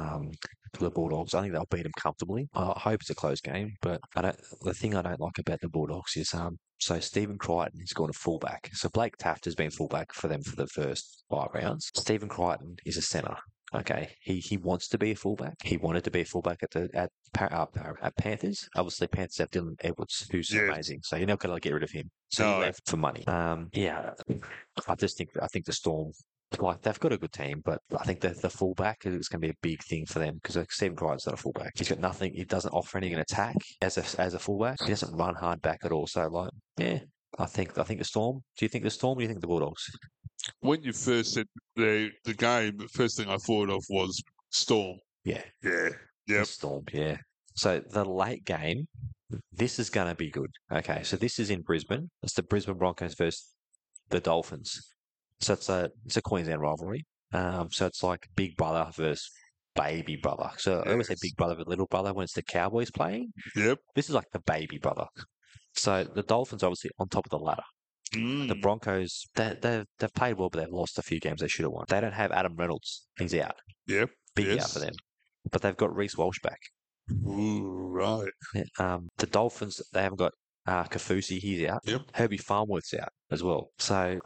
the Bulldogs. I think they'll beat them comfortably. I hope it's a close game, but the thing I don't like about the Bulldogs is so Stephen Crichton is going to fullback. So Blake Taft has been fullback for them for the first 5 rounds. Stephen Crichton is a centre. Okay, he wants to be a fullback. He wanted to be a fullback at Panthers. Obviously, Panthers have Dylan Edwards, who's amazing. So you're not going to get rid of him. So he left for money. Yeah, I think the Storm. Like they've got a good team, but I think the fullback is going to be a big thing for them because Stephen Crichton's not a fullback. He's got nothing. He doesn't offer any attack as a fullback. He doesn't run hard back at all. So like, yeah, I think the Storm. Do you think the Storm? Or do you think the Bulldogs? When you first said the game, the first thing I thought of was Storm. Yeah. Yeah. The Yep. Storm. Yeah. So the late game, this is going to be good. Okay, so this is in Brisbane. It's the Brisbane Broncos versus the Dolphins. So it's a Queensland rivalry. So it's like big brother versus baby brother. So I always say big brother versus little brother when it's the Cowboys playing. Yep. This is like the baby brother. So the Dolphins obviously on top of the ladder. The Broncos, they've played well, but they've lost a few games they should have won. They don't have Adam Reynolds. He's out. Yep. Big out for them. But they've got Reece Walsh back. Ooh, right. The Dolphins, they haven't got Kafusi. He's out. Yep. Herbie Farmworth's out as well. So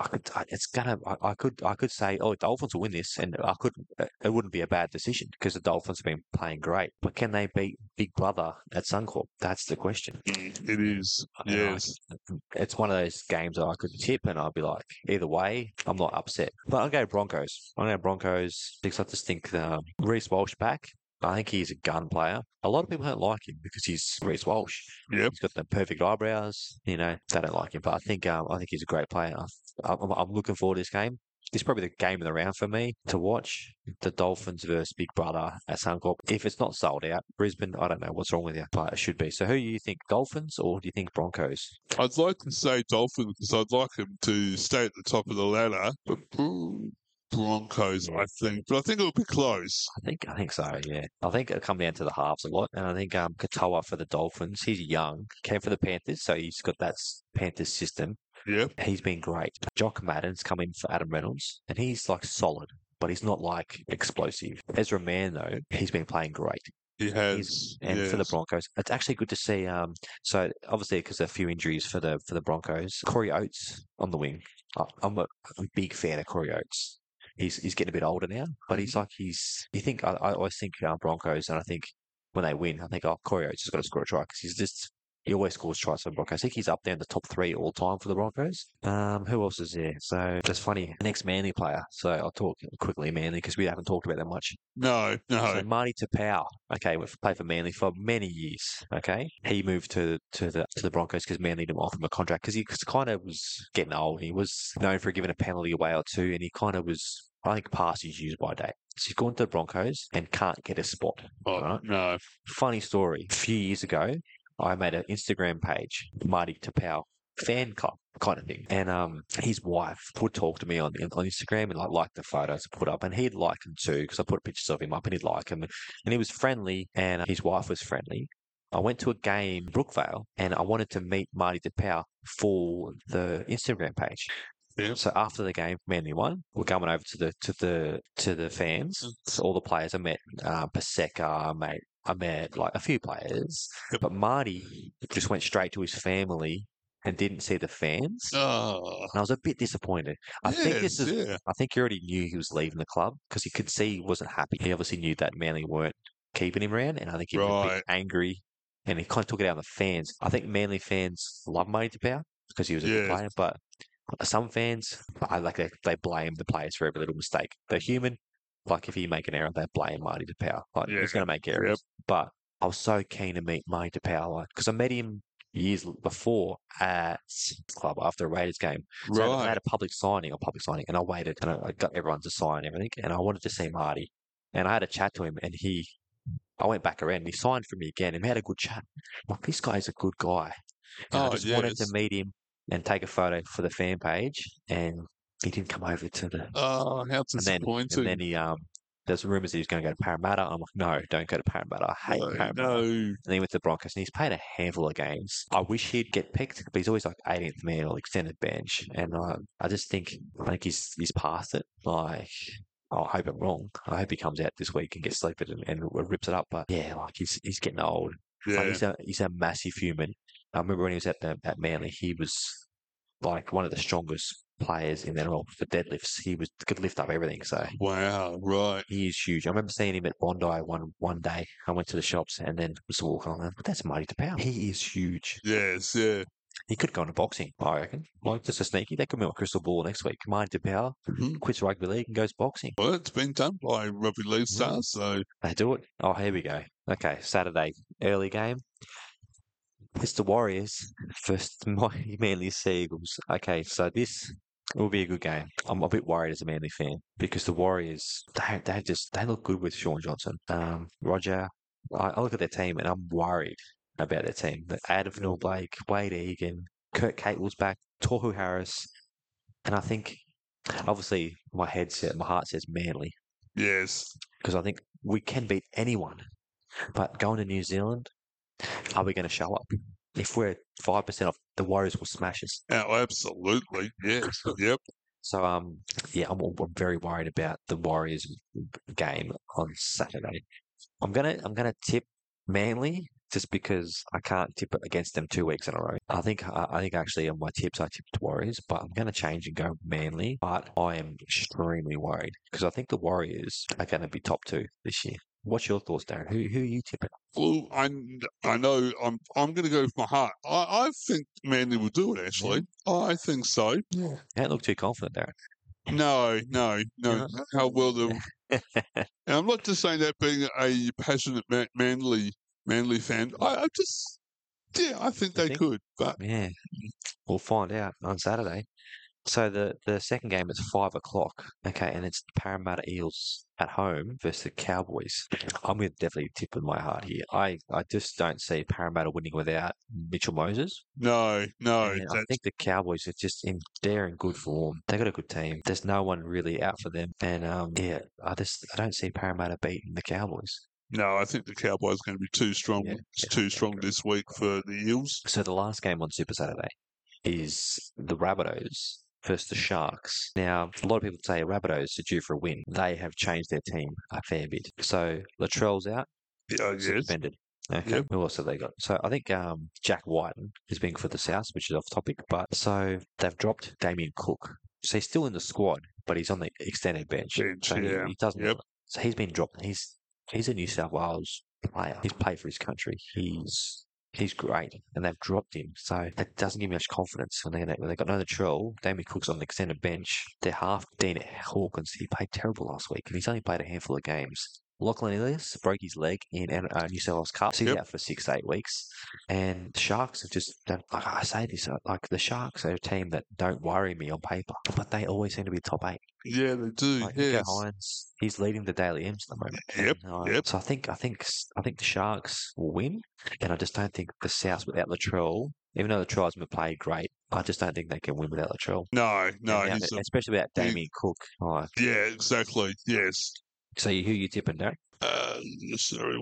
I could say, oh, Dolphins will win this, and it wouldn't be a bad decision because the Dolphins have been playing great. But can they beat Big Brother at Suncorp? That's the question. It is. Yes. It's one of those games that I could tip, and I'd be like, either way, I'm not upset. But I'll go Broncos. Because I just think Reece Walsh back. I think he's a gun player. A lot of people don't like him because he's Reece Walsh. Yep. He's got the perfect eyebrows. They don't like him. But I think he's a great player. I'm looking forward to this game. This is probably the game of the round for me to watch. The Dolphins versus Big Brother at Suncorp. If it's not sold out, Brisbane, I don't know what's wrong with you, but it should be. So who do you think, Dolphins or do you think Broncos? I'd like to say Dolphins because I'd like them to stay at the top of the ladder, but Broncos, I think. But I think it'll be close. I think so, yeah. I think it'll come down to the halves a lot. And I think Katoa for the Dolphins, he's young, came for the Panthers, so he's got that Panthers system. Yep. He's been great. Jock Madden's come in for Adam Reynolds, and he's like solid, but he's not like explosive. Ezra Mann, though, he's been playing great. He has. For the Broncos, it's actually good to see. So obviously because of a few injuries for the Broncos, Corey Oates on the wing. I'm a big fan of Corey Oates. He's getting a bit older now, but I always think Broncos, and I think when they win, I think Corey Oates has got to score a try because he always scores tries for the Broncos. I think he's up there in the top 3 all time for the Broncos. Who else is there? So that's funny. Next Manly player. So I'll talk quickly Manly because we haven't talked about that much. No. So Marty Tapau, okay, we've played for Manly for many years. Okay, he moved to the Broncos because Manly didn't offer him a contract because he kind of was getting old. He was known for giving a penalty away or two, and he kind of was, I think, past his use by date. So he's gone to the Broncos and can't get a spot. Oh, right? no. Funny story. A few years ago, I made an Instagram page, Marty Tapau fan club kind of thing. And his wife would talk to me on Instagram and like the photos I put up, and he'd like them too because I put pictures of him up and he'd like them. And he was friendly, and his wife was friendly. I went to a game in Brookvale, and I wanted to meet Marty Tapau for the Instagram page. Yep. So after the game, Manly won. We're going over to the fans. So all the players I met, Paseka, I met like a few players, but Marty just went straight to his family and didn't see the fans. Oh. And I was a bit disappointed. I think he already knew he was leaving the club because he could see he wasn't happy. He obviously knew that Manly weren't keeping him around, and I think he was a bit angry, and he kind of took it out on the fans. I think Manly fans love Marty Tapau because he was a good player, but some fans, they blame the players for every little mistake. They're human. Like, if he make an error, they blame Marty DePauw. Like, Yeah. he's going to make errors. Yep. But I was so keen to meet Marty DePauw, because I met him years before at club after a Raiders game. So they Right. had a public signing, and I waited, and I got everyone to sign everything, and I wanted to see Marty. And I had a chat to him, and I went back around, and he signed for me again, and we had a good chat. Like, this guy's a good guy. And I just wanted to yes. meet him and take a photo for the fan page, and he didn't come over to the. Oh, how And then disappointing. he there's rumours that he was going to go to Parramatta. I'm like, no, don't go to Parramatta. I hate Parramatta. No. And then he went to the Broncos, and he's played a handful of games. I wish he'd get picked, but he's always like 18th man or extended bench, and I think he's past it. Like, I hope I'm wrong. I hope he comes out this week and gets sleeped and rips it up. But yeah, like, he's getting old. Yeah. Like, he's a massive human. I remember when he was at Manly, he was like one of the strongest players in the NRL for deadlifts. He could lift up everything. So Wow. Right. he is huge. I remember seeing him at Bondi one day. I went to the shops and then was walking on. But that's Marty DePauw. He is huge. Yes. Yeah. He could go into boxing, I reckon. Like, just a sneaky. They could be on Crystal Ball next week. Marty DePauw quits rugby league and goes boxing. Well, it's been done by rugby league stars, so They do it. Oh, here we go. Okay, Saturday, early game. It's the Warriors versus the Manly Seagulls. Okay, so this will be a good game. I'm a bit worried as a Manly fan because the Warriors, they look good with Sean Johnson. Roger, I look at their team and I'm worried about their team. But Adam Blake, Wade Egan, Kurt Catewell's back, Tohu Harris, and I think obviously my heart says Manly yes. because I think we can beat anyone. But going to New Zealand, are we going to show up? If we're 5% off, the Warriors will smash us. Oh, absolutely. Yes. Yep. So, I'm very worried about the Warriors game on Saturday. I'm gonna tip Manly just because I can't tip against them 2 weeks in a row. I think actually on my tips I tipped Warriors, but I'm gonna change and go Manly. But I am extremely worried because I think the Warriors are going to be top 2 this year. What's your thoughts, Darren? Who are you tipping? Well, I know I'm going to go with my heart. I think Manly will do it. Actually, I think so. Yeah. Don't look too confident, Darren. No. How well they'll. And I'm not just saying that being a passionate Manly fan. I think they could. But yeah, we'll find out on Saturday. So the second game is 5 o'clock. Okay, and it's Parramatta Eels at home versus the Cowboys. I'm going to definitely tip with my heart here. I just don't see Parramatta winning without Mitchell Moses. No. And I think the Cowboys are just they're in good form. They got a good team. There's no one really out for them. And I don't see Parramatta beating the Cowboys. No, I think the Cowboys are going to be too strong. Too strong this week for the Eels. So the last game on Super Saturday is the Rabbitohs versus the Sharks. Now, a lot of people say Rabbitohs are due for a win. They have changed their team a fair bit. So Latrell's out. Yes. Suspended. Okay. Yep. Who else have they got? So I think Jack Whiten is being for the South, which is off topic. But so they've dropped Damien Cook. So he's still in the squad, but he's on the extended bench. So he doesn't. Yep. So he's been dropped. He's a New South Wales player. He's played for his country. He's great, and they've dropped him, so that doesn't give me much confidence. When they got no Latrell, Damien Cook's on the extended bench. They're half Dean Hawkins. He played terrible last week, and he's only played a handful of games. Lachlan Ilias broke his leg in New South Wales Cup. So he's out for 6 to 8 weeks. And the Sharks have just, like I say this, like the Sharks are a team that don't worry me on paper, but they always seem to be top 8. Yeah, they do. Like yes. Nico Hines, he's leading the Daily M's at the moment. Yep. So I think the Sharks will win, and I just don't think the South without Latrell, even though Latrell hasn't played great, I just don't think they can win without Latrell. No. Especially without Damien Cook. Yeah, exactly. Yes. So who you tipping, Derek? Sorry,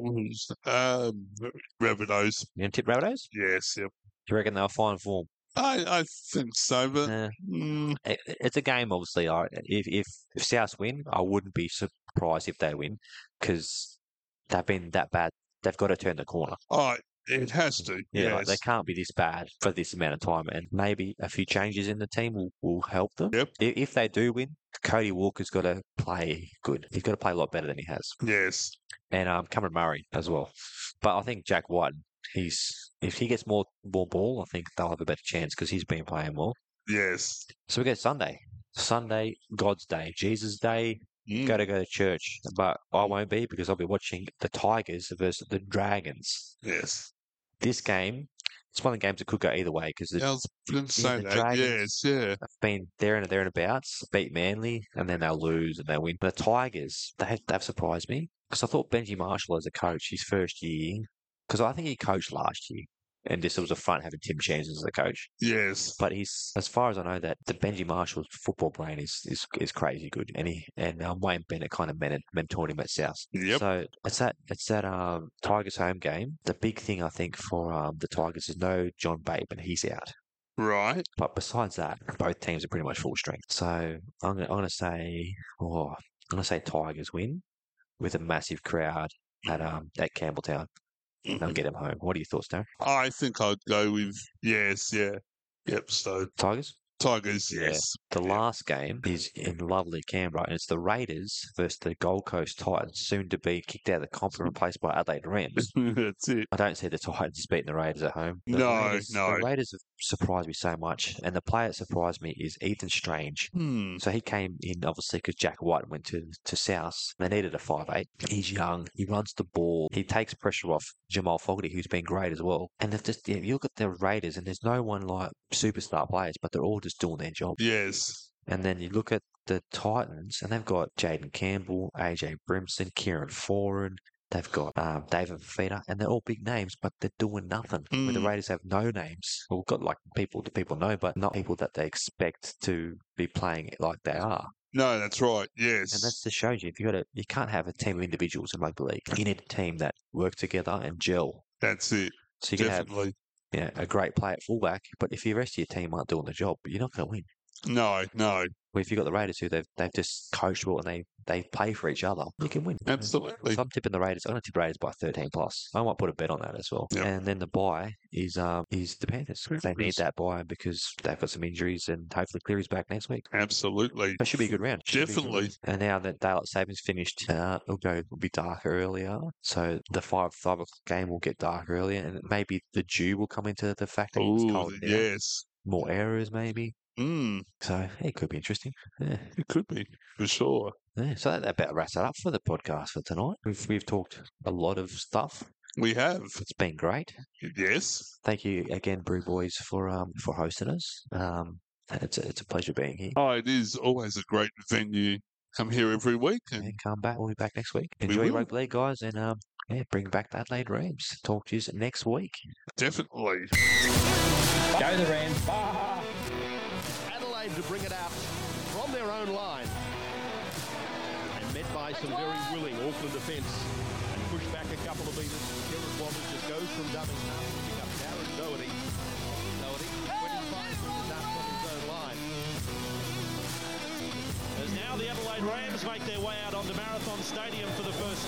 Rabbitohs. You going to tip Rabbitohs? Yes. Yep. Do you reckon they'll find form? I think so, but it's a game. Obviously, if South win, I wouldn't be surprised if they win because they've been that bad. They've got to turn the corner. Oh, it has to. Yeah, yes. like they can't be this bad for this amount of time, and maybe a few changes in the team will help them. Yep. If they do win, Cody Walker's got to play good. He's got to play a lot better than he has. Yes. And Cameron Murray as well. But I think Jack Whiten, if he gets more ball, I think they'll have a better chance because he's been playing well. Yes. So we get Sunday. Sunday, God's Day, Jesus' Day. go to church. But I won't be because I'll be watching the Tigers versus the Dragons. Yes. This game, it's one of the games that could go either way because I was going to say the that. Dragons Yes, yeah. have been there and thereabouts, beat Manly, and then they'll lose and they'll win. The Tigers, they've surprised me because I thought Benji Marshall as a coach, his first year, because I think he coached last year. And this was a front having Tim Sheens as the coach. Yes. But he's, as far as I know, that the Benji Marshall's football brain is crazy good, and Wayne Bennett kind of mentored him at South. Yep. So it's that Tigers home game. The big thing I think for the Tigers is no John Bateman, he's out. Right. But besides that, both teams are pretty much full strength. So I'm gonna say Tigers win with a massive crowd at Campbelltown. They'll get him home. What are your thoughts, Darren? I think I'd go with yes, yeah. Yep, so Tigers? Tigers, Yeah. yes. The last game is in lovely Canberra, and it's the Raiders versus the Gold Coast Titans, soon to be kicked out of the comp and replaced by Adelaide Rams. That's it. I don't see the Titans beating the Raiders at home. No. The Raiders have surprised me so much, and the player that surprised me is Ethan Strange. So he came in, obviously, because Jack White went to South. They needed a 5'8". He's young. He runs the ball. He takes pressure off Jamal Fogarty, who's been great as well. And they've just, you look at the Raiders, and there's no one like superstar players, but they're all just doing their job. Yes. And then you look at the Titans, and they've got Jaden Campbell, AJ Brimson, Kieran Foran. They've got David Fafita, and they're all big names, but they're doing nothing. Where the Raiders have no names. Well, we've got like people that people know, but not people that they expect to be playing it like they are. No, that's right. Yes. And that just shows you you can't have a team of individuals in rugby league. You need a team that work together and gel. That's it. So you can Definitely. have a great player at fullback, but if the rest of your team aren't doing the job, you're not going to win. No. Well, if you've got the Raiders who they've just coached well and they play for each other, you can win. Absolutely. So I'm tipping the Raiders. I'm going to tip Raiders by 13+. I might put a bet on that as well. Yep. And then the bye is the Panthers. They need that bye because they've got some injuries, and hopefully Cleary's back next week. Absolutely. That should be a good round. Definitely. And now that daylight savings finished, it'll be darker earlier. So the 5 o'clock game will get dark earlier, and maybe the dew will come into the factor. Oh, yes. More errors, maybe. So it could be interesting. Yeah. It could be, for sure. Yeah, so that about wraps it up for the podcast for tonight. We've talked a lot of stuff. We have. It's been great. Yes. Thank you again, Brew Boys, for hosting us. It's a pleasure being here. Oh, it is always a great venue. Come here every week. And come back. We'll be back next week. Enjoy your rugby league, guys, and bring back the Adelaide Rams. Talk to you next week. Definitely. Go the Rams. Adelaide to bring it out from their own line. And met by some very willing Auckland defence. And pushed back a couple of metres. Kieran Wobbers just goes from dumbing half to pick up Darren Doherty. Doherty, 25 metres out from his own line. As now the Adelaide Rams make their way out onto Marathon Stadium for the first